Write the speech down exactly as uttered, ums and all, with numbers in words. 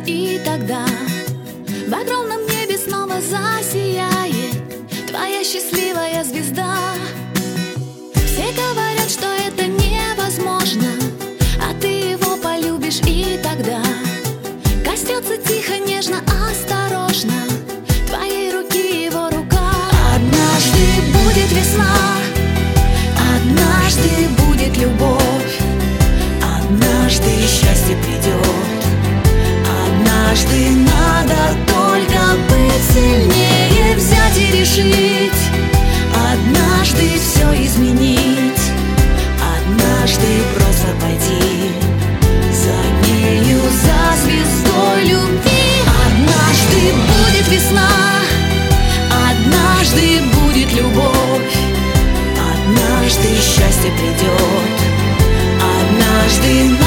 И тогда в огромном небе снова засияет твоя счастливая звезда. Все говорят, что это невозможно, а ты его полюбишь, и тогда коснется тихо, нежно, осторожно твоей руки его рука. Однажды будет весна, однажды будет любовь, однажды счастье придет. Однажды надо только быть сильнее, взять и решить. Однажды все изменить, однажды просто пойти за нею, за звездой любви. Однажды будет весна, однажды будет любовь, однажды счастье придет, однажды